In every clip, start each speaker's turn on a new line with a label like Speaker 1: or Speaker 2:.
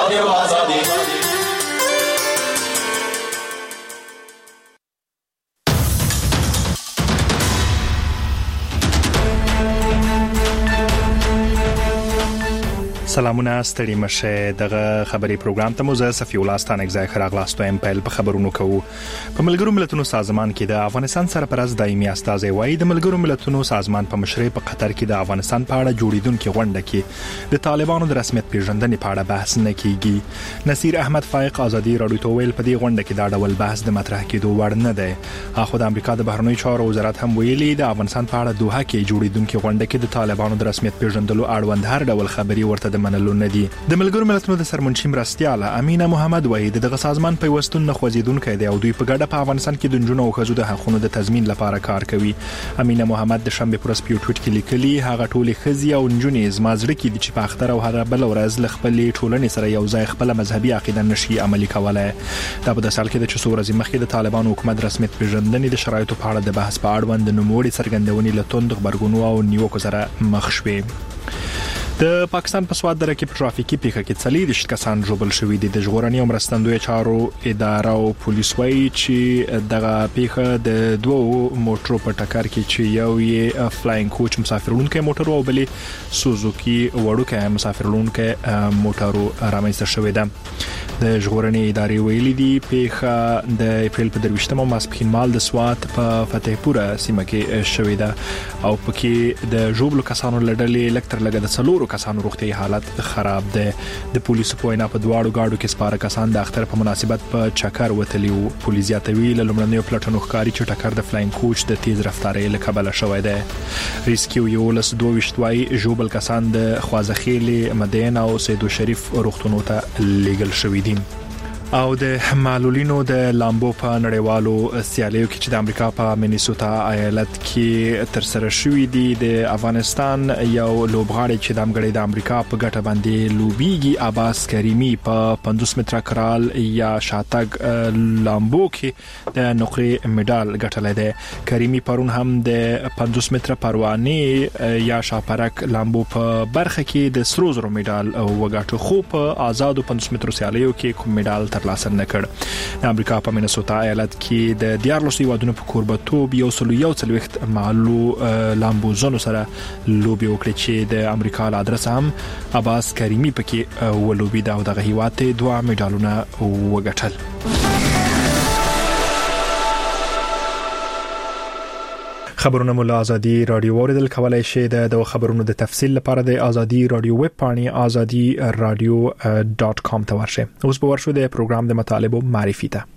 Speaker 1: رادیو آزادی.
Speaker 2: سلامونه ستړي مشه دغه خبري پروګرام ته موزه صفي الله ستانک ځای خراغلاستو ام پیل په خبرونو کوو. په ملګرو ملتونو سازمان کې د افغانستان سرپرست دایمي استازي وایي د ملګرو ملتونو سازمان په مشرۍ په قطر کې د افغانستان په اړه جوړیدونکو غونډه کې د طالبانو د رسمیت پیژندنې په اړه بحث نه کیږي. نصیر احمد فائق ازادي رادیو ته ویل په دې غونډه کې دا ډول بحث د مطرح کېدو وړ نه دی. اخو د امریکا د بهرنیو چارو وزارت هم ویلي د افغانستان په اړه دوحه کې جوړیدونکو غونډه کې د طالبانو د رسمیت پیژندلو اړوند هر ډول خبري ورته د منلو نه دي. د ملګرو ملتونو د سرمنشي مرستياله امینه محمد وایي دغه سازمان پیوستون نه خوځیدونکو دی او دوی په ګډه په افغانستان کې د جنونو او خزو د حقوقو د تضمین لپاره کار کوي. امینه محمد د شنبه پر سپیو ټویټ کې لیکلي هغه ټولې خزي او جنونې زمازړه کې د چې په اختر او هغه بل ورځ ل خپل ټولنې سره یو ځای خپل مذهبي عقیده نشي عملي کولای. دا په داسال کې د چسو ورځې مخکې د طالبان حکومت رسمیت پیژندنې د شرایطو په اړه د بحث په اړوند نوموړي څرګندونې له توند خبرګونو او نیوکو سره مخ شوې. د پاکستان په سواد دره کې په ترافیکي پیښه کې 40 کسان ژوبل شوي دي. د ژغورنې او مرستندوی چارو اداره او پولیس وایي چې دغه پیښه د دوو موټرو په ټکر کې چې یو یې فلاینګ کوچ مسافرونکو موټر او بلې سوزوکی وړوکی مسافرونکو موټرو رامنځته شوې ده. د ژغورنې ادارې ویلي دي پیښه د اپریل په 23مه ماسپښین مال د سواد په فتحپور سیمه کې شوې ده او پکې د ژوبلو کسانو لړلې لکتر لګه د څلورو کسانو روغتي حالت خراب ده. د پولیسو په وینا په دواړو گاډو کې سپاره کسان د اختر په مناسبت په چکر وتلی او پولیس یاتوی له لمړنیو پلټنو ښکاری چې ټکر د فلاینګ کوچ د تیز رفتارۍ له کبله شوی ده. ریسکیو یو لس 22 وای ژوبل کسان د خوازخیل مدینه او سیدو شریف روغتونو ته لیږل شوی دي. او د معلولینو د لامبو په نړیوالو سیالیو کې چې د امریکا په مینیسوتا ایالت کې تر سره شوې دي د افغانستان یو لوبغاړی چې د امګړې د امریکا په ګټه باندې لوبيږي عباس کریمی په 50 متره کرال یا شاتګ لامبو کې د نقرې میډال ګټلې ده. کریمی پرون هم د 50 متره پروانه یا شاپرک لامبو په برخه کې د سرو زرو میډال وګټه خو په آزادو 50 مترو سیالیو کې کوم میډال ترلاسه نکړ. د امریکا په مینیسوتا ایالت کې د 14 هیوادونو په کوربتوب یو څلوېښت معلو لامبوزونو سره لوبي وکړي چې د امریکا له ادرس هم عباس کریمی پکې ولوبي دا دغه هیواد ته 2 میډالونه وګټل. خبرونه مو له آزادي رادیو اوریدل کولای شئ. د خبرونو د تفصیل لپاره د آزادي رادیو ویب پاڼې azadi.radio.com ته ورشئ. اوس به ورشو د پروګرام د مطالبو معرفي ته.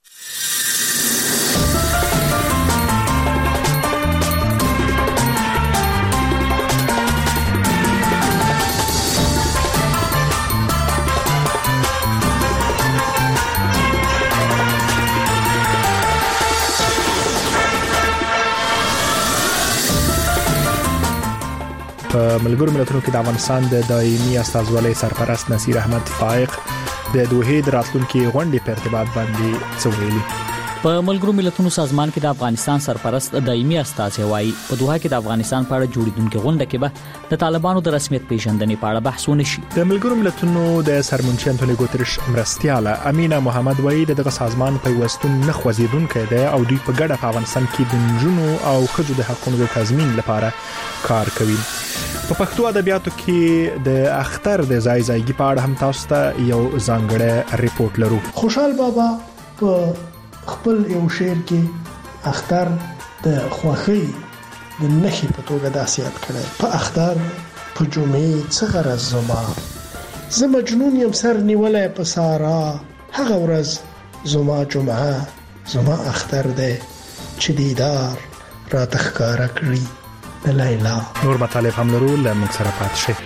Speaker 2: په ملګرو ملتونو کې د افغانستان د دایمي استازولۍ سرپرست نصیر احمد فائق د دوحې د راتلونکي غونډې په ارتباط باندې څه ویلي.
Speaker 3: په ملګرو ملتونو سازمان کې د افغانستان سرپرست دایمي استازي وایي په دوحه کې د افغانستان په اړه جوړیدونکو غونډه کې به د طالبانو د رسمیت پیژندنې په اړه بحثونه شي. د
Speaker 2: ملګرو ملتونو د سرمنشي انټونیو ګوتریش مرستياله امینه محمد وایي دغه سازمان پیوستون نه خوځیدونکو دی او دوی په ګډه په افغانستان کې د جنونو او خزو د حقوقو د تضمین لپاره کار کوي. په پښتو ادبیاتو کې د اختر د ځایګي په اړه هم تاسو ته یو ځانګړی ریپورت لرو.
Speaker 4: خوشحال بابا په خپل یو شعر کې اختر د خوښۍ د نښې په توګه داسې یاد کړی. په اختر په جمعې څه غرض زما زه مجنون یم سر نیولای په سارا هغه ورځ زما جمعه زما اختر دی چې دیدار را تخکاره کړی د لیلا.
Speaker 2: نور مطالب هم لرو لمن سره پات شي.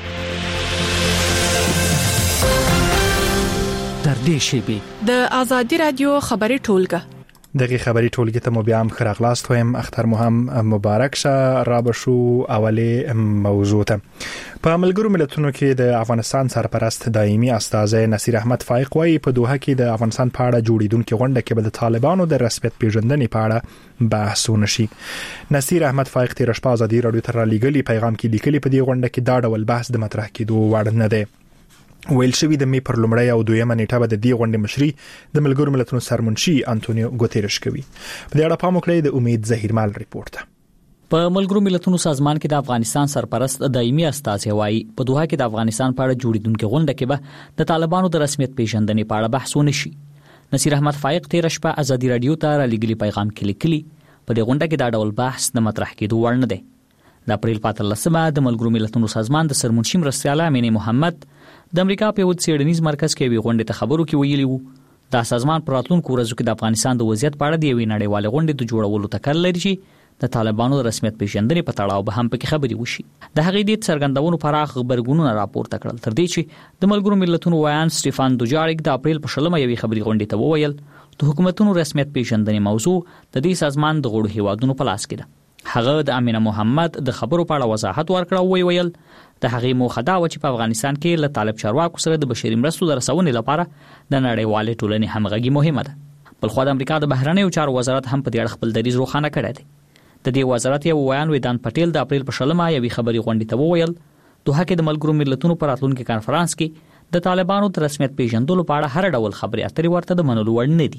Speaker 3: در دې شیبه
Speaker 5: د آزادي رادیو خبري ټولګه
Speaker 2: دغه خبري ټولګه ته مو بیا هم خراغلاست وایم. اختر مو هم مبارک شه. را بشو اوله موضوع ته. په ملګرو ملتونو کې د افغانستان سرپرست دایمي استازي نصیر احمد فائق وايي په دوحه کې د افغانستان په اړه جوړیدونکو غونډه کې به د طالبانو د رسمیت پیژندنې په اړه بحثونه شي. نصیر احمد فائق تیر شپه آزادي رادیو ته را لېږلي پیغام کې لیکلي په دې غونډه کې دا ډول بحث د مطرح کېدو وړ نه دی. ویل شوی د می پر لومړی او دویمه نیټه به د دې غونډې مشري د ملګرو ملتونو سرمنشي انټونیو ګوتيرش کوي. په دې اړه پام وکړئ د امید زهیرمال ریپورت.
Speaker 3: په ملګرو ملتونو سازمان کې د افغانستان سرپرست دایمي استازی وایي په دوحه کې د افغانستان په اړه جوړیدونکو غونډه کې به د طالبانو د رسمیت پیژندنې په اړه بحث ونشي. نصیر احمد فائق تیر شپه ازادي رادیو ته را لګلی پیغام کې لیکلی په دې غونډه کې دا ډول بحث د مطرح کېدو وړ نه دی. د اپریل 15مه د ملګرو ملتونو سازمان د سرمنشي مرستیال امین محمد د امریکا په یو څېړنیز مرکز کې وی غونډه ته خبرو کې ویلي وو دا سازمان پر راتلونکو ورځو کې د افغانستان د وضعیت په اړه د یوې نړیوالې غونډې د جوړولو تکل لري چې د طالبانو د رسمیت پیژندنې په تړاو به هم پکې خبرې وشي. د هغې د څرګندونو پراخ خبرګونونه راپورته کړل تر دې چې د ملګرو ملتونو ویان سټيفان دوجاریک د اپریل په 16مه یوې خبري غونډې ته وویل د حکومتونو رسمیت پیژندنې موضوع د دې سازمان د غړو هیوادونو په لاس کې ده. هغه د امینه محمد د خبرو په اړه وضاحت ورکړ او ویل د هغې موخه دا و چې په افغانستان کې له طالب چارواکو سره د بشري مرستو د رسونې لپاره د نړیوالې ټولنې همغږي مهمه ده. بلخو د امریکا د بهرنیو چارو وزارت هم په دې اړه خپل دریځ روښانه کړی دی. د دې وزارت یو ویان ویدان پټیل د اپریل په 16مه یوې خبري غونډې ته وویل دوحه کې د ملګرو ملتونو پر راتلونکي کانفرنس کې د طالبانو د رسمیت پیژندلو په اړه هر ډول خبرې اترې ورته د منلو وړ نه دي.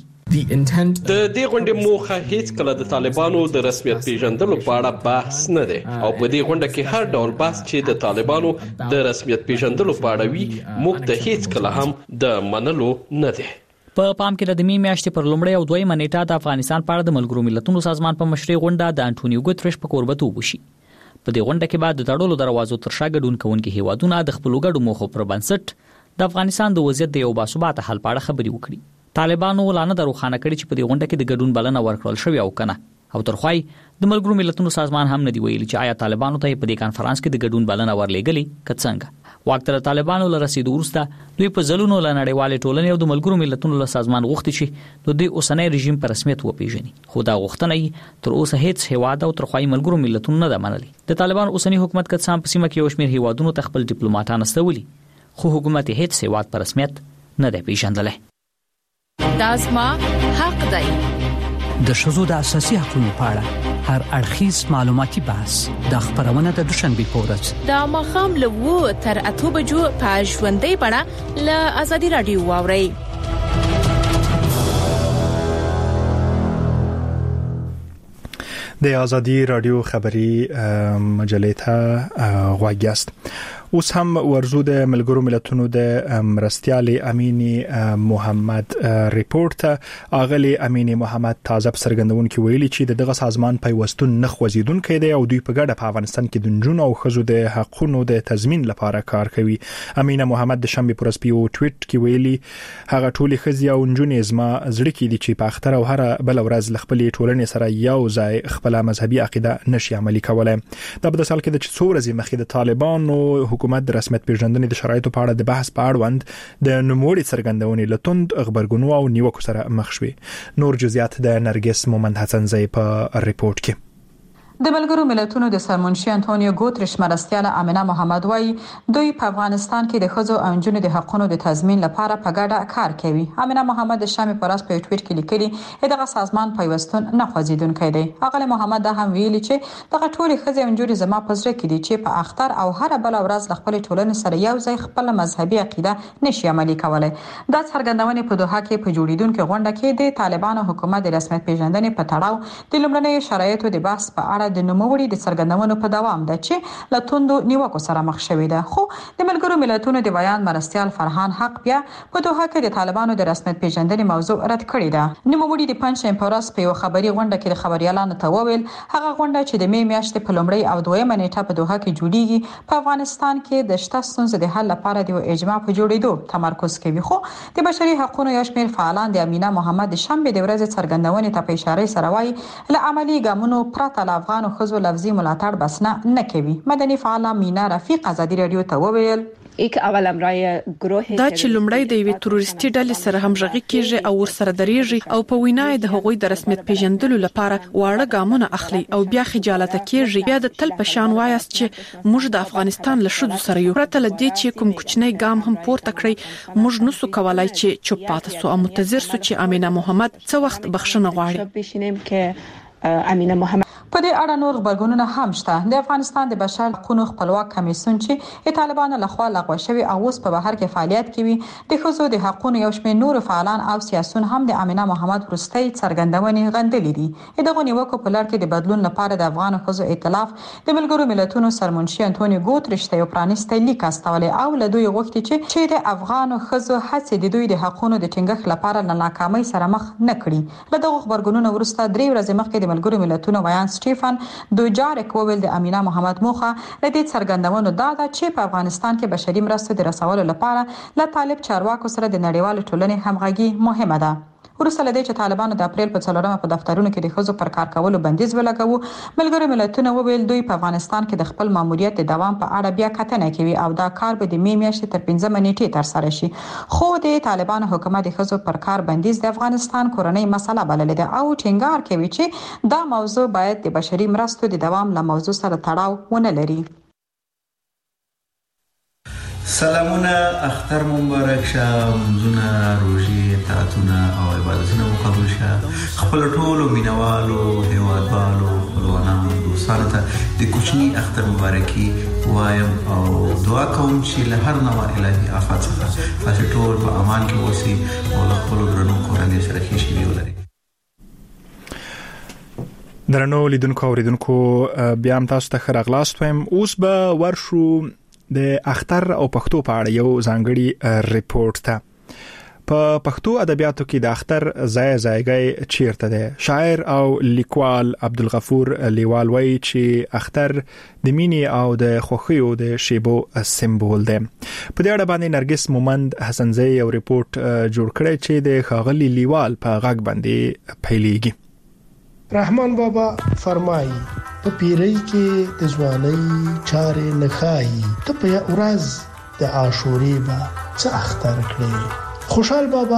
Speaker 1: د دې غونډې موخه هیڅ کله د طالبانو د رسمیت پیژندلو په اړه بحث نه دی او په دې غونډه کې هر ډول بحث چې د طالبانو د رسمیت پیژندلو په اړه وي موږ ته هیڅ کله هم د منلو نه دی.
Speaker 3: په پام کې د می میاشتې پر لومړی او دویمه نیټه د افغانستان په اړه د ملګرو ملتونو سازمان په مشرۍ غونډه د انټونیو ګوتریش په کوربتوب وشي. په دې غونډه کې بعد د تړلو دروازو تر شا ګډون کوونکي هیوادونه د خپل ګډو موخو پر بنسټ د افغانستان د وضعیت د یو باثباته حل په اړه خبرې وکړي. طالبانو ولانه دروخانه کړي چې په دې غونډه کې د ګډون بلنه ورکړل شوې او کنه او ترخوای د ملګرو ملتونو سازمان هم نه دی ویلي چې آیا طالبانو ته په دې کانفرنس کې د ګډون بلنه ورلېګلې کڅنګ وخت د طالبانو له رسیدو وروسته دوی په ځلونو له نړیوالې ټولنې او د ملګرو ملتونو له سازمان غوښتي چې د دې اوسنۍ رژیم په رسمیت وپیژني خو دا غوښتنه تر اوسه هیڅ هیواد او ترخوای ملګرو ملتونو نه ده منلي. د طالبان اوسنی حکومت کڅام په سیمه کې یو شمېر هیوادونو ته خپل ډیپلوماټان استولي خو حکومت هیڅ هیواد په رسمیت نه دی پیژندلی.
Speaker 5: دا زما حق دی.
Speaker 6: د ښځو د اساسي حقوقو په اړه هر اړخیز معلوماتي بحث د خبرونه د دوشنبه په ورځ
Speaker 5: د ماښام له 2 تر 8 بجو په ژوندۍ بڼه له ازادي رادیو واورئ.
Speaker 2: د ازادي رادیو خبری مجلې ته غوږ یاست. اوس هم ورزو د ملګرو ملتونو د مرستیال امین محمد ریپورت اغلی امین محمد تازه څرګندون کې ویلي چې دغه سازمان پیوستون نه خوځیدونکو دی او دوی په ګډه په افغانستان کې د جنونو او خزو د حقوقو د تضمین لپاره کار کوي. امین محمد د شنبه پر سپیو ټویټ کې ویلي هغه ټولي خزي او جنونې زما زړه کې دي چې په اختر او هر بل ورځ خپلې ټولنې سره یو ځای خپل مذهبي عقیده نشي عملي کولای. دا په داسې حال کې د څو ورځې مخکې د طالبانو حکومت د رسمیت پیژندنې د شرایطو په اړه د بحث په اړوند د نوموړي څرګندونې لتوند خبرګونو او نیوکو سره مخ شوي. نور جزئیات د نرګس مومند حسنزئی په ریپورت کې.
Speaker 7: د ملګرو ملتونو د سرمنشي انټونیو ګوتریش مرستیال امینه محمد وایي دوی په افغانستان کې د ښځو او نجونو د حقوقو د تضمین لپاره په ګډه کار کوي. امینه محمد د شنبه پر ورځ په ټویټ کې لیکلي دغه سازمان پیوستون نه خوځیدونکی دی. هغه محمد دا هم ویلي چې دغه ټول ښځې او نجونې زما په زړه کې دي چې په اختر او هر بل ورځ خپل ټولنې سره یو ځای خپل مذهبي عقیده نشي عملي کولای. دا څرګندونه په دوحه کې په جوړیدونکو غونډه کې د طالبانو حکومت د رسمیت پیژندنې په تړاو د لومړنۍ شرایطو د بحث په اړه د نوموړي د څرګندونو په دوام ده چې له توندو نیوکو سره مخ شوې ده. خو د ملګرو ملتونو د بیان مرستیال فرحان حق بیا په دوحه کې د طالبانو د رسمیت پیژندنې موضوع رد کړې ده. نوموړي د پنځشنبه په ورځ په یو خبري غونډه کې د خبريالانو ته وویل هغه غونډه چې د می میاشتې په لومړی او دویمه نیټه په دوحه کې جوړیږي په افغانستان کې د شته ستونزو د حل لپاره د اجماع په جوړېدو تمرکز کوي. خو د بشري حقوقو یو شمېر فعالان د امینه محمد د شنبه د ورځې څرګندونې ته په اشاره سره وایي له عملی ګامونو پرته له افغان خزو لفظي ملاتړ بسنه نه کوي. مدني فعال مینا رفیق ازادي رادیو ته وویل
Speaker 8: اول امرای گروه
Speaker 5: دا چې لومړی د یوې تروریستي ډلې سره همغږي کیږي او ورسره درېږي او په وینا د هغوی د رسمیت پیژندلو لپاره واړه ګامونه اخلي او بیا خجالت کیږي. بیا د تل په شان وایست چې موږ د افغانستان له شذو سره یو پرته لدی چې کوم کوچنی ګام هم پورته کړی موږ نسو کولای چې چوپ پاتې سو او منتظر سو چې امینه محمد څه وخت بخښنه غواړي.
Speaker 7: په په دې اړه نور خبرګونونه هم شته. د افغانستان د بشر حقوقو خپلواک کمیسیون چې د طالبانو لخوا لغوه شوی او اوس په بهر کې فعالیت کوي، د ښځو د حقوقو یو شمېر نور فعالان او سیاسيون هم د امینه محمد وروستۍ څرګندونې غندلې دي. دغه نیوکو په لړ کې د بدلون لپاره د افغان ښځو ائتلاف د ملګرو ملتونو سرمنشي انټونیو ګوتریش ته یو پرانیستی لیک استولې او له دوی غوښتي چې د افغان ښځو هڅې د دوی د حقوقو د ټینګښت لپاره له ناکامۍ سره مخ نه کړي. له دغه خبرګونونو وروسته 3 ورځې مخکې د ملګرو ملتونو ویان سټیفن دوجارک وویل د امینه محمد موخه د دې څرګندونو دا ده چې په افغانستان کې بشري مرستو د رسولو لپاره له طالب چارواکو سره د نړیوال ټولنې همغږي مهمه ده. وروسته لدې چې طالبانو د اپریل په 4 په دفترونو کې د ښځو پر کار کولو بندیز ولګاوه، ملګرو ملتونو وویل دوی په افغانستان کې د خپل ماموریت د دوام په اړه بیا کتنه کوي او دا کار به د می میاشتې تر 15 نیټې تر سره شي. خو د طالبانو حکومت د ښځو پر کار بندیز د افغانستان کورنۍ مسله بللې ده او ټینګار کوي چې دا موضوع باید د بشري مرستو د دوام له موضوع سره تړاو ونه لري.
Speaker 9: سلامونه، اختر مبارک شه، منځونه، روژې، طاعتونه او عبادتونه مو قبول شه. خپل ټولو مینوالو، هیوادوالو، خپلوانانو، دوستانو ته د کوچني اختر مبارکي وایم او دعا کوم چې له هر نوع الهي آفات څخه تاسو ټول په امان کې اوسئ او له خپلو درنو کورنۍ سره ښې شېبې ولرئ.
Speaker 2: درنو لیدونکو او اوریدونکو، بیا هم تاسو ته ښه راغلاست وایم. اوس به ورشو د اختر او پښتو په اړه یو ځانګړي ریپورت ته. په پښتو ادبیاتو کې د اختر ځای چیرته ده؟ شاعر او لیکوال عبدالغفور لیوال وایي چې اختر د مینې او د خوښیو د شیبو سمبول ده. په دې اړه باندې نرګس مومند حسنزی یو ریپورت جوړ کړی چې د ښاغلي لیوال په غږ باندې پیلېږي.
Speaker 4: رحمان بابا فرمایي په پیری کې د ځوانۍ چارې نخایي، ته په ورځ د عاشورې با څه اختر کړې. خوشحال بابا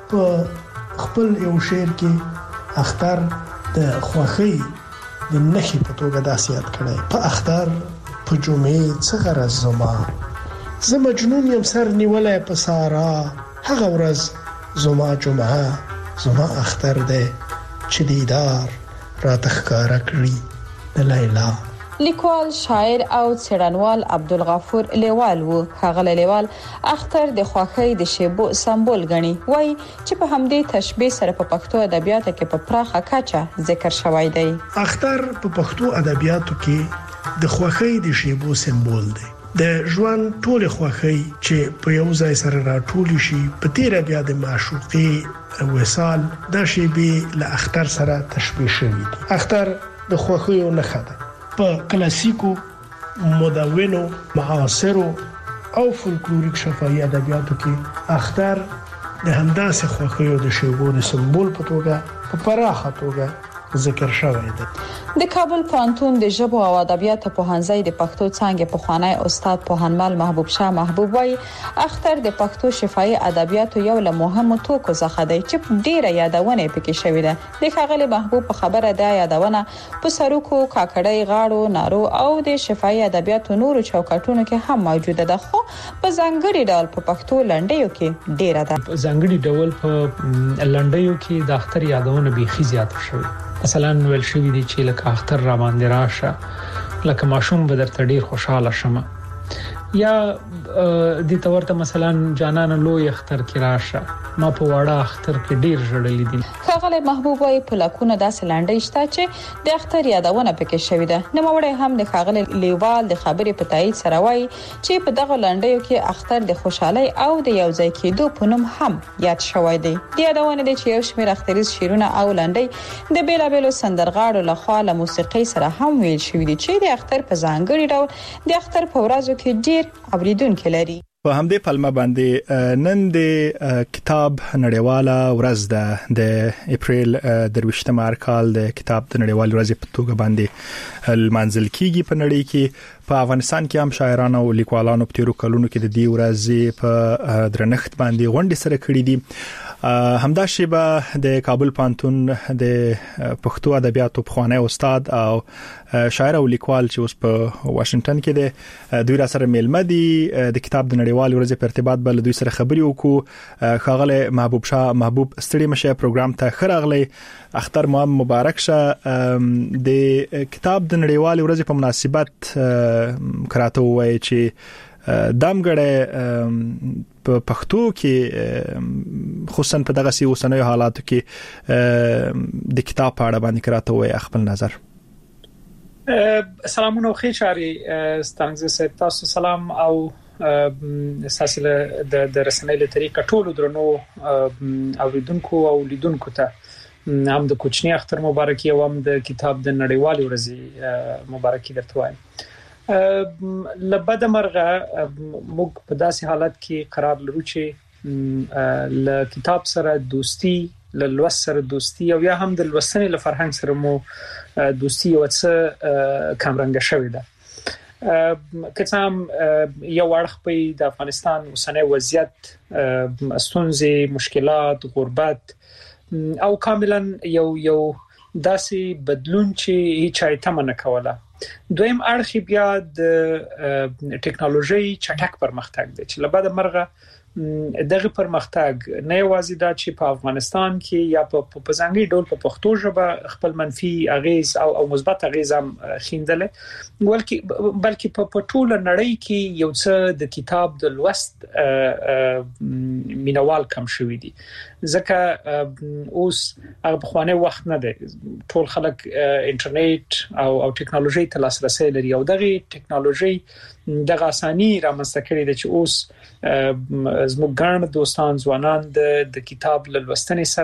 Speaker 4: په خپل یو شعر کې اختر د خوښۍ د نښې په توګه داسې یاد کړی: په اختر په جمعې څه غرض زما، زه مجنون یم سر نیولی په سارا، هغه ورځ زما جمعه زما اختر دی چې دیدار را تخکاره کړی د لیلا.
Speaker 7: لیکوال، شاعر او څېړنوال عبدالغفور لیوال وو. ښاغلی لیوال اختر د خوښۍ د شیبو سمبول ګڼي. وایي چې په همدې تشبیه سره په پښتو ادبیاتو کې په پراخه کچه ذکر شوی دی.
Speaker 4: اختر په پښتو ادبیاتو کې د خوښۍ د شیبو سمبول دی. د ژوند ټول خوښۍ چې په یو ځای سره راټول شي، په تیر بیا د معشوقې وصال د شیبې له اختر سره تشبیه شوی دی. اختر د خوښیو نښه ده. په کلاسیکو، مدونو، معاصرو او فولکلوریک شفاهي ادبیاتو کې اختر د همداسې خوښیو د شیبو د سمبول په توګه په پراخه توګه ذکر شوی دی.
Speaker 7: د کابل پوهنتون د ژبو او ادبیاتو پوهنځي د پښتو څانګې پخوانی استاد پوهنمل محبوب شاه محبوب وایي اختر د پښتو شفاهي ادبیاتو یو له مهمو توکو څخه دی چې ډیره یادونه پکې شوې ده. د ښاغلي محبوب په خبره ده یادونه په سروکو، کاکړۍ، غاړو، نارو او د شفاهي ادبیاتو نورو چوکاټونو کې هم موجوده ده، خو په ځانګړي ډول په پښتو لنډیو کې ډیره ده.
Speaker 10: په ځانګړي ډول په لنډیو کې د اختر یادونه بیخي زیاته شوې. مثلا ویل شوی دی چې لکه اختر را باندې راشه، لکه ماشوم به درته ډیر خوشاله شمه، یا د تورته مثلا جانان لوی اختر کې راشه، ما په واړه اختر کې ډیر ژړلې دي.
Speaker 7: ښاغلی محبوب وايي په لکونو داسې لنډۍ شته چې د اختر یادونه پکې شوې ده. نوموړی هم د ښاغلي لیوال د خبرې په تایید سره وايي چې په دغه لنډیو کې اختر د خوشحالۍ او د یو ځای کېدو په نوم هم یاد شوی دی. د یادونه دي چې یو شمېر اختریز شعرونه او لنډۍ د بیلابیلو سندرغاړو لخوا له موسیقۍ سره هم ویل شوي دي چې د اختر په ځانګړي ډول د اختر په ورځو کې ډیر اوریدونکي لري.
Speaker 2: په همدې پلمه باندې نن د کتاب نړیواله ورځ ده. د اپریل 23 کال د کتاب د نړیوال ورځ په توګه باندې المنزل کیږي په نړۍ کې. په افغانستان کې هم شاعرانو او لیکوالانو په تیرو کلونو کې د دې ورځې په درنښت باندې غونډې سره کړې دي همدا شیبه د کابل پانتون د پښتو ادبیاتو پخوانی استاد او شاعر او لیکوال چې اوس په واشنگټن کې دی دوی را سره میلمه دي د کتاب د نړیوال ورځې په ارتباط بل دوی سره خبري وکړو خاغله محبوب شاه محبوب ستړي مشه پروګرام ته خراغلی اختر مو مبارک شه د کتاب د نړیوال ورځې په مناسبت کراته وای چې دامګړې په پښتو کې خصوصا په دغه سی اوسنوي حالاتو کې د کتاب په اړه باندې کراته وای خپل نظر.
Speaker 10: سلامونه او خیرچاري ستاسو تاسو سلام او ساسله د رسنۍ له طریقه ټولو درنو اوریدونکو او لیدونکو ته هم د کوچنی اختر مبارکي او هم د کتاب د نړیوال ورځې مبارکي درته وایم. لبد مرغه موږ په داسې حالت کې قرار لرو چې ل کتاب سره دوستی ل لوس سره دوستی او یا هم د لوسنې له فرهنګ سره مو دوستی او څه کمرنګ شوې ده. کڅام یو اړخ په د افغانستان اوسنۍ وضعیت ستونزې مشکلات غربت او کاملا یو داسې بدلون چې هیڅ ایتمه نه کوله. دویم اړخ بیا د ټکنالوژي چټک پرمختګ دی چې لبد مرغه دغه پرمختګ نه یوازې دا چې په افغانستان کې یا په ځانګړي ډول په پښتو ژبه خپل منفي اغیز او مثبت اغیز هم خیندل بلکې په ټوله نړۍ کې یو څه د کتاب د لوست مینوال کم شوی دي ځکه اوس هغه په خوانه وخت نه دی ټول خلک انټرنیټ او ټکنالوژي ته لاسرسي لري او دغه ټکنالوژي دغه اساني رامنځته کړې ده چې اوس زموږ ګڼ دوستان ځوانان د کتاب لوستنې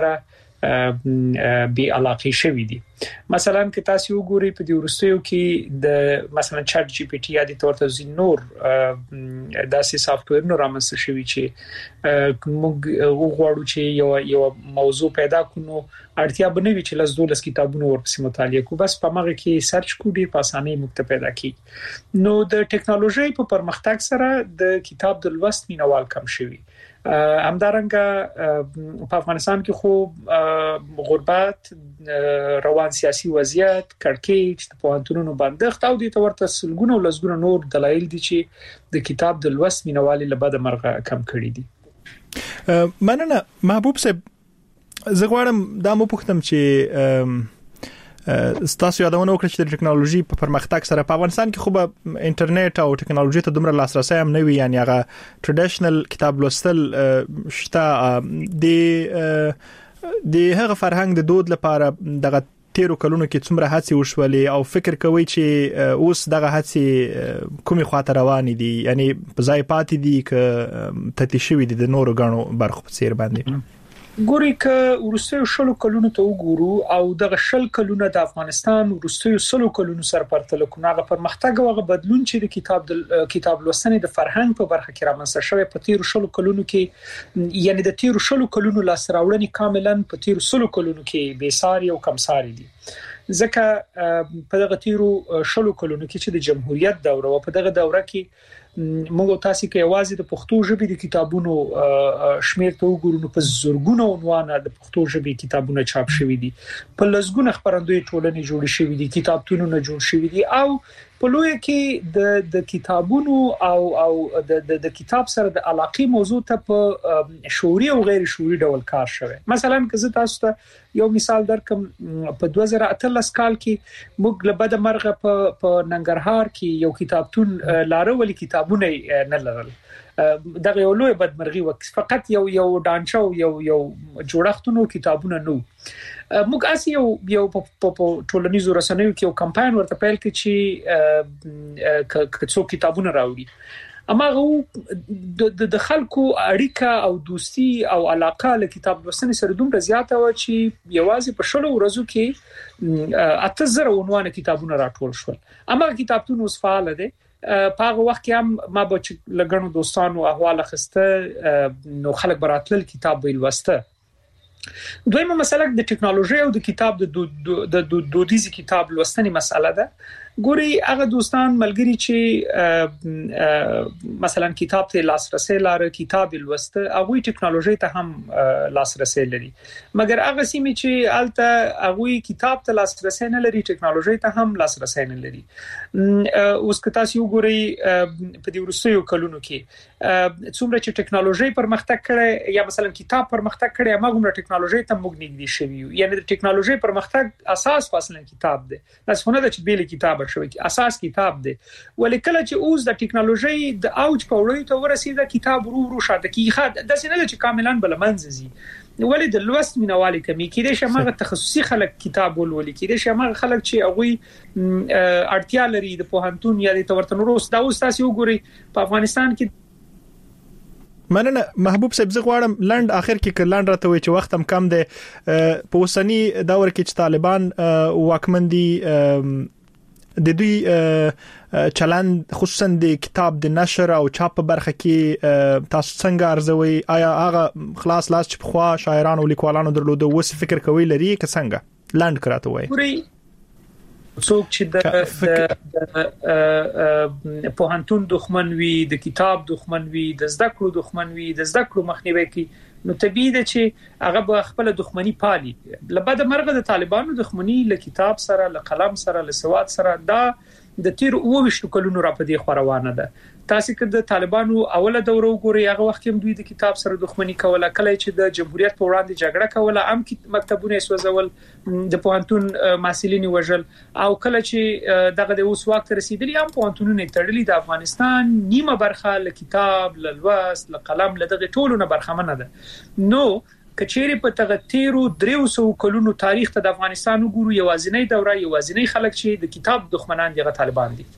Speaker 10: سره بي علاقه شوي دي. مثلا که تاسو وګورئ په دې ورستیو کې د مثلا چات جی پی ټی یا د تورته زینور داسې سافټویر نو رامنځته شوي چې موږ وغواړو چې یو موضوع پیدا کړو اړتیا بنوي چې لږ دولس کتابونه ورپسې مطالعه کو بس په مغه کې سرچ کو دي په اسانۍ موږ پیدا کی. نو د ټکنالوژي په پرمختګ سره د کتاب د لوست مینوال کم شوي. همدارنګه په افغانستان کې خو غربت روان سیاسي وضعیت کړکېچ په پوهنتونونو باندې او د تورته سلګونو او لسګونو نور دلایل دي چې د کتاب د لوست مینوالي لبد مرغه کم کړی دي.
Speaker 2: مننه محبوب صاحب زه غواړم دا مو پوښتم چې ستاسو یادونه وکړه چې د ټکنالوژي په پرمختګ سره په افغانستان کې خو به انټرنیټ او ټکنالوژي ته دومره لاسرسي هم نه وي یعنی هغه ټریډیشنل کتاب لوستل شته د هغه فرهنګ د دود لپاره دغه تیرو کلونو کې څومره هڅې وشولې او فکر کوي چې اوس دغه هڅې کومي خواته روان دي یعنی په ځای پاتې دي ک تتیشوي دي د نورو غنو برخو په څیر باندې
Speaker 10: ګوري ک ورستیو شلو کلونو ته وګورو او دغه شل کلونه د افغانستان ورستیو شلو کلونو سره پرتله کونهغه پرمختګ او بدلون چې د کتاب لوستنې د فرهنګ په برخه کې رامنځته شوی په تیر شلو کلونو کې یعنی د تیر شلو کلونو لاسراوړنې کاملا په تیر شلو کلونو کې بیساري او کمساري دي ځکه په دغه تیرو شلو کلونو کې چې د جمهوریت دوره او په دغه دوره کې موږ تاسو کې आवाज د پښتو ژبې د کتابونو شمیر ته وګورو په زورګونو عنوان د پښتو ژبې کتابونه چاپ شوي دي په لږګونه خبرندوی ټولنې جوړ شوي دي کتابتونونه جوړ شوي دي او په لوی کې د کتابونو او د کتاب سره د علاقې موضوع ته په شعوري او غیر شعوري ډول کار شوی. مثلا که زه تاسو ته یو مثال درکم په 2018 کال کې موږ لبد مرغه په ننګرهار کې یو کتابتون لارول کتابونه نه لرل دغه یو لوی بدمرغي وکړ فقط یو ډانچو یو جوړښتونو کتابونه نو موږ اسی یو په ټولنیزو رسنیو کې یو کمپاین ورته پیل کړ چې څو کتابونه راوړي اما د خلکو اړیکه او دوستی او علاقه له کتاب لوستنې سره دومره زیاته و چې یوازې په شلو ورځو کې 8000 عنوان کتابونه راټول شول اما کتابتون اوس فعال دي په هغه وخت کې هم ما به لګنو دوستانو احوال خسته نو خلک براتل کتاب ویلوسته. دویمه مسله د ټکنالوژي او د کتاب د دودیزي کتاب لوستنې مسله ده ګوري هغه دوستان ملګری چې مثلا کتاب ته لاسرسي لري کتاب لوسته هغه ټکنالوژي ته هم لاسرسي لري مګر هغه سیمه چې الته هغه کتاب ته لاسرسي نه لري ټکنالوژي ته هم لاسرسي نه لري اوس که تاسو وګورئ په دې ورسېو کلونو کې څومره چې ټکنالوژي پرمختګ کړي یا مثلا کتاب پرمختګ کړي هغه موږ ټکنالوژي ته موږ نږدې شوي یعنی د ټکنالوژي پرمختګ اساس فاصله کتاب دی تاسو نه د چې بیل کتاب شوی اساس کتاب دی ولیکل چې اوس د ټکنالوژي د اوج په وړاندې ته ورسېده کتاب ورو شاته کیخه د سینې چې کاملاً بل منځي ولې د لوست مینوالي کمی کېدې شمه تخصصي خلک کتاب ولولي کېدې شمه خلک چې هغه اړتیا لري د پوهنتون یا د تورتن روس دا اوس تاسو وګورئ په افغانستان کې
Speaker 2: مننه محبوب صاحب زه غواړم لاند اخر کې کلاند راته وي چې وخت هم کم دی په اوسنی دور کې چې طالبان واکمندي د دوی چلند خصوصا د کتاب د نشر او چاپ برخه کې تاسو څنګه ارزوي آیا هغه خلاص لاس چې په خوا شاعرانو او لیکوالانو درلوده وس فکر کوي لري که څنګه لاند کراته وي
Speaker 10: څوک چې د پوهنتون دښمن وي د کتاب دښمن وي د زده کړو دښمن وي د زده کړو مخنیوي کوي نو طبيعي ده چې هغه به خپل دښمنی پالي لبد مرغه د طالبانو دښمنی له کتاب سره له قلم سره له سواد سره دا د تیر 22 کلونو را پدې خوروانه ده تاسو کې د طالبانو اوله دوره وګورئ هغه وخت کې دوی د کتاب سره دښمنی کوله کله چې د جمهوریت په وړاندې جګړه کوله عام مکتبونه سوځول د پوهنتون محصلین وژل او کله چې دغه د اوس وخت رسیدلی عام پوهنتونونه تړلي د افغانستان نیمه برخه له کتاب له لوست له قلم له دغه ټولو نه برخمنه ده نو کچېری په تغه تیرو 300 کلونو تاریخ ته د افغانستان وګورو یوازینی دوره یوازینی خلک چې د کتاب دښمنان دي طالبان دي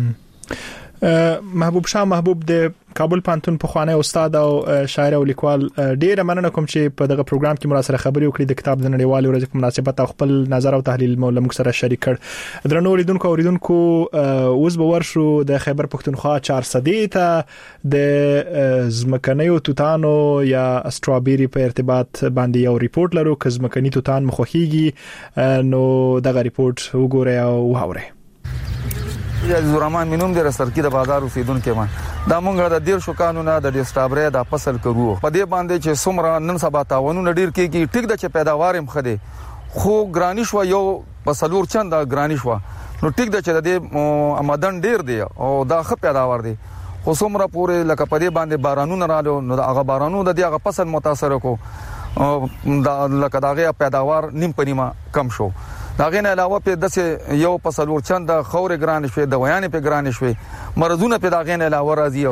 Speaker 2: محبوب شاه محبوب د کابل پانتون په خوانه استاد او شاعر او لیکوال ډیر مننه کوم چې په دغه پروګرام کې مرا سره خبري وکړي د کتاب د نړیوال ورځ په مناسبت خپل نظر او تحلیل موږ سره شریک کړ درنو اوریدونکو اوس به ورشو د خیبر پښتونخوا 400 ته د زمکنیو توتانو یا استرابيري په ارتباط باندې یو ریپورت لرو که زمکني توتان مخوخيږي نو دغه ریپورت وګورئ او واورئ
Speaker 11: زورمان مينوم د سرکی د بازار اوسیدونکو ما دا مونږ د ډیر شو قانونا د ډیسټابره د فصل کوو په دې باندې چې څومره نن سبا تاونونه ډیر کیږي ټیک د چې پیداوار هم خده خو ګرانی شو یو په سلور چند ګرانی شو نو ټیک د چې د آمدن ډیر دی او دا ښه پیداوار دی خو څومره پورې لکه په دې باندې بارانونه رالو نو هغه بارانونه د هغه فصل متاثر کو دا لکه داغه پیداوار نیم پنیمه کم شو داغه نه علاوه په دسه یو فصل ورچند خور ګران شوي د ویان په ګران شوي مرزونه په داغه نه علاوه راځي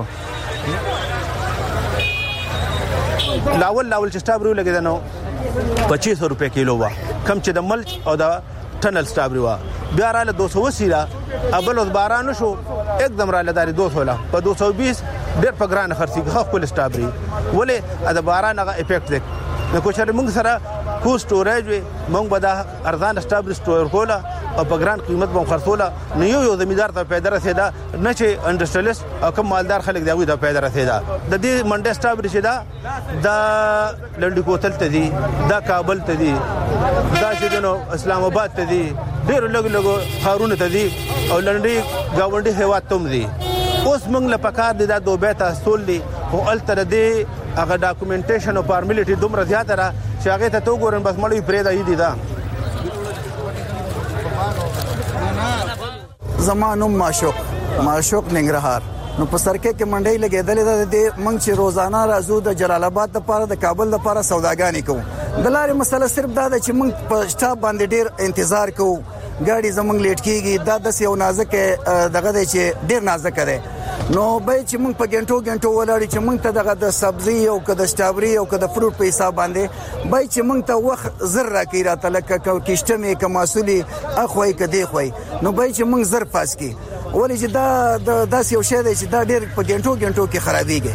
Speaker 12: لاول چې سټابرو لګیدل نو 2500 روپے کیلو وا کم چې د ملچ او د ټنل سټابرو وا بیا رااله 280 لا ابل باران شو एकदम رااله داري 200 لا په 220 ډېر په ګران خرڅي خپل سټابري ولې د باران هغه افیکټ دی نو کوچره موږ سره کو سټوریج موږ به دا ارزان سټابل سټور کوله او په ګران قیمت به خرڅوله نو یو زمیندار ته پیدا رسیدا نه چې انډستریالیست او کوم مالدار خلک دی دا پیدا رسیدا د دې منډه سټابل شدا د لنډی کوتل ته دی دا کابل ته دی دا چې نو اسلام آباد ته دی ډیر لګ خارونه ته دی او لنډی گاونډي هیواد ته دی اوس موږ له پکار دي دا دوبه تاسول دي او التر دي هغه ډاکومېنټیشن او فارمالیټي دومره زیاته را چې هغه ته تو ګورن بس مړی پرې دی دا
Speaker 13: زمانو معشوق ننګرهار نو په سرکه کې منډي لګیدلې ده د منګ چې روزانه راځو د جلال آباد لپاره د کابل لپاره سوداګانی کوو د لارې مسله صرف دا ده چې موږ په شټاب باندې ډیر انتظار کوو ګاډي زمونږ لیټ کیږي دا د یو نازک دغه دی چې ډیر نازک دی نو به چې موږ په ګنټو ولاړ چې موږ ته دغه د سبزی او کده سټابري او کده فروټ په حساب باندې به چې موږ ته وخت زر راکې راته لکه کښته مې کماسولي اخوي کدي خوي نو به چې موږ زر پاس کی ولې چې دا داس یو شی دی چې دا ډیر په ګنټو کې خرابېږي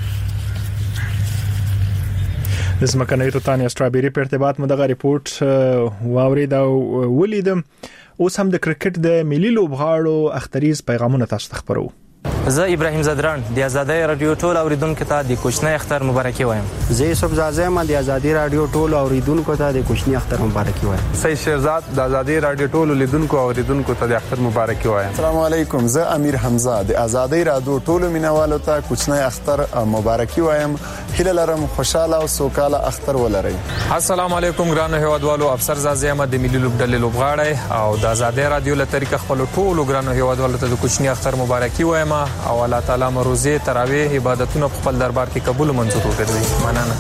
Speaker 2: د زمکني توتان یا استرابيري په ارتباط مو دغه ریپورت واورید او ولیدم اوس هم د کرکټ د ملي لوبغاړو اختریز پیغامونه تاسو ته خبرو
Speaker 14: زه ابراهیم زدران د آزادۍ رادیو ټول اوریدونکو ته د کوچنی اختر مبارکي وایم.
Speaker 15: زه یوسف زازم د آزادۍ رادیو ټول اوریدونکو ته د کوچنی اختر مبارکي وایم.
Speaker 16: سید شیرزاد د آزادۍ رادیو ټول لیدونکو او اوریدونکو ته د اختر مبارکي وایم.
Speaker 17: السلام علیکم، زه امیر حمزه د آزادۍ رادیو ټول مینوالو ته کوچنی اختر مبارکي وایم. هیله لرم خوشاله او سوکاله اختر ولرئ.
Speaker 18: السلام علیکم ګرانو هیوادوالو، افسر زازم د ملي لوبډلې لوبغاړی او د آزادۍ رادیو له طریقه خپل ټول ګرانو هیوادوالو ته د کوچنی اختر مبارکي وایم او الله تعالی مروزه تراویح عبادتونه په خپل دربار کې قبول منظور وګرځي. مننه.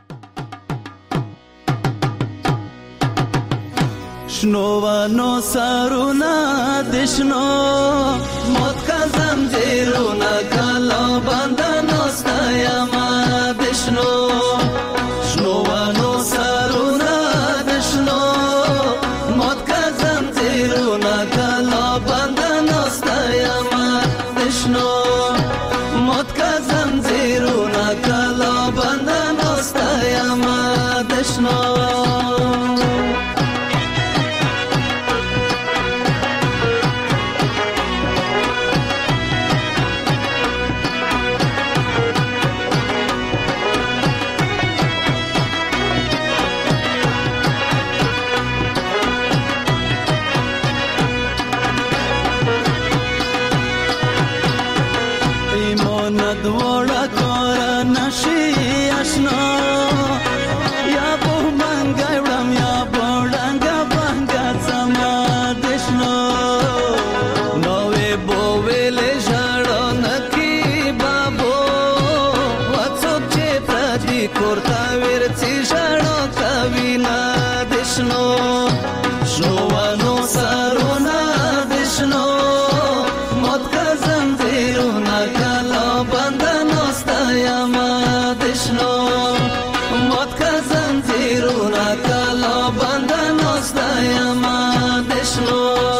Speaker 19: شنوانو سارونا دشنو موت کا زنجیرونا کلا بندنو ستایما دشنو شنوانو سارونا دشنو موت کا زنجیرونا کلا بندنو ستایما دشنو موت کا زنجیرونا کلا بندنو ستایما دشنو دوڑا کورا نشی اشنا یا بو منگا وڑم یا بوڑنگا بانگا زما دشنو نوے بوویلے جاڑو نکی بابو واتسوک چے پراجی کورتا ویرچی جاڑو کاوینا دشنو شنوانو سارونا دشنو موت کا زنجیرونا کالا بندنو ستایما دشنو موت کا زنجیرونا کالا بندنو ستایما دشنو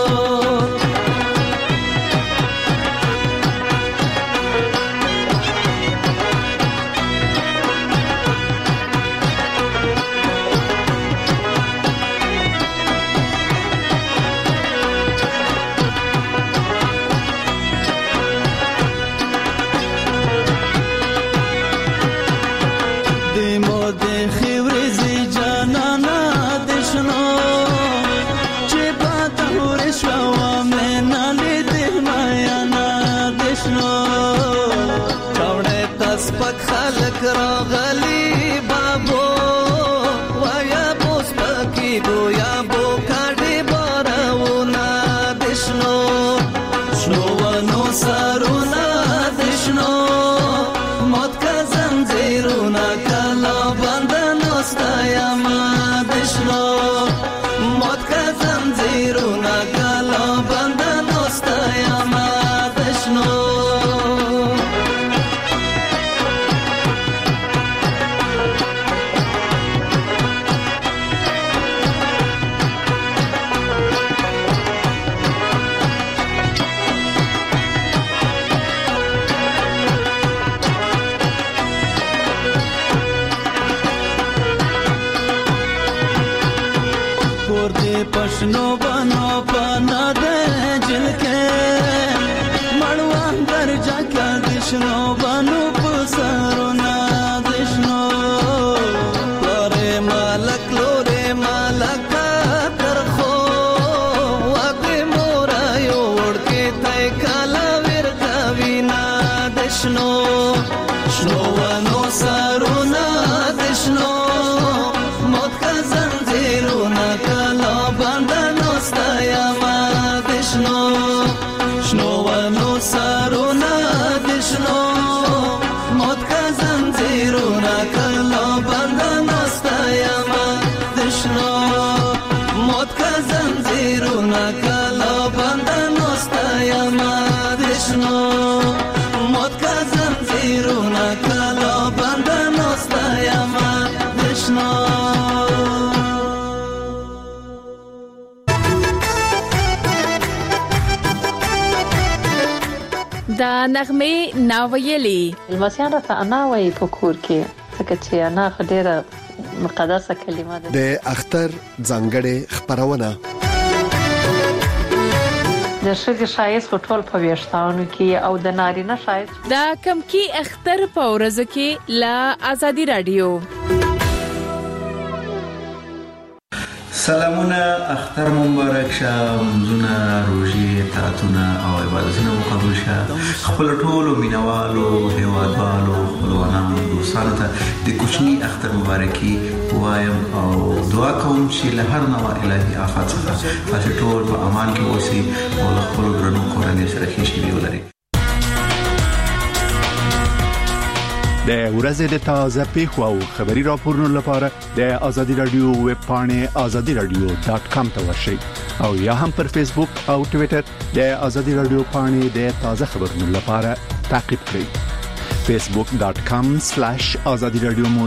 Speaker 19: خلق راغلی بابو ویا بوس پکی دو یا بو کاڑی بارونا دشنو شنوانو سارونا دشنو موت کا زنجیرونا کالا بندنو ستایما دشنو موت کا زنجیرونا کالا بندنو ستایما دشنو पशनो बनो पना दे जिनके मड़वान दर्जा का दिशनो बनो पुसारो ना दिशनो लोरे मालक तरखो वाके मोरा योड़ के तय काला वीर कविना दिशनो शनोवनो सारो ना दिशनो मोत का जंजीरो ना काला बंधनो स्तयमा दिशनो शनोवनो सारो ना दिशनो मोत का जंजीरो ना काला बंधनो स्तयमा दिशनो मोत का जंजीरो ना काला बंधनो स्तयमा दिशनो मोत का जंजीरो ना काला बंधनो स्तयमा दिशनो
Speaker 5: دا نغمه ناویلی
Speaker 20: المسیان را انا وی پکور کې څنګه چې انا خډيره مقدسه کلمه ده
Speaker 21: د اختر ځانګړې خبرونه
Speaker 20: د ښځې ښایست ټول په ویښتانو کې او د نارینه ښایست
Speaker 5: دا کم کې اختر په ورځ کې لا آزادي رادیو.
Speaker 9: سلامونه، اختر مبارک شه، منځونه، روژې، طاعتونه او عبادتونه مو قبول شه. خپل ټولو مینوالو، هیوادوالو، خپلوانانو، دوستانو ته د کوچني اختر مبارکي وایم او دعا کوم چې له هر نوع الهي آفات څخه تاسو ټول په امان کې اوسئ او له خپلو درنو کورنۍ سره ښې شېبې ولرئ.
Speaker 21: د ورځې د تازه پیښو او خبري راپورونو لپاره د ازادي رادیو ویب پاڼه azadiradio.com ته ورشئ او یا هم پر فیسبوک او ټوئیټر د ازادي رادیو پاڼه د تازه خبرونو لپاره تعقیب کړئ. facebook.com/azadiradio